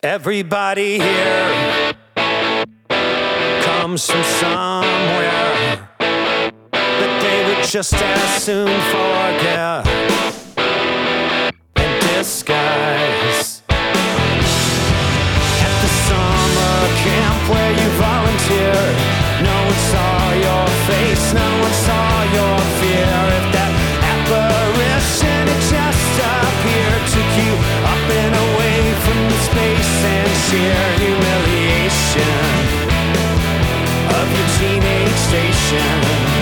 Everybody here comes from somewhere that they would just as soon forget and disguise. At the summer camp where you volunteered, no one saw your face, no one saw your fear. If that apparition had just appeared, took you up and away from the space and sheer humiliation of your teenage station.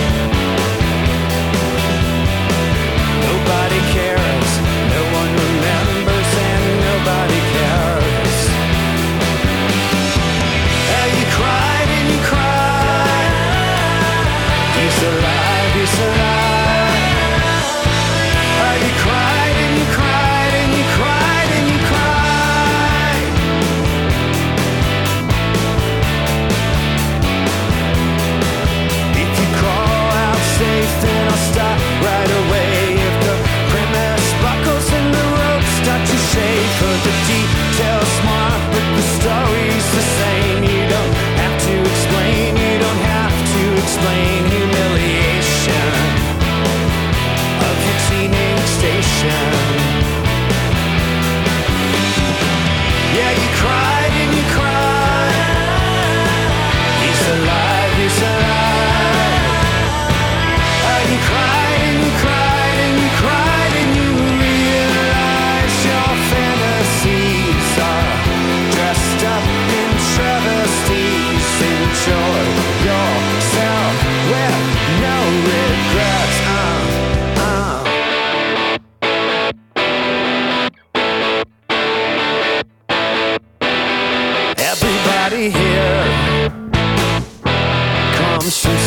Nobody cares, no one remembers, and nobody cares. You cried and you cried. He's alive, he's alive. You cried and you cried and you cried and you cried. If you crawl out safe, then I'll stop right away. If the premise buckles and the ropes start to shake, for the details smart, but the story's the same. You don't have to explain, you don't have to explain humiliation of your teenage station. Yeah, you cried and you cried. He's alive, he's alive. You cried and you cried and you cried, and you realize your fantasies are dressed up in travesties. Enjoy yourself with no regrets. Everybody here comes from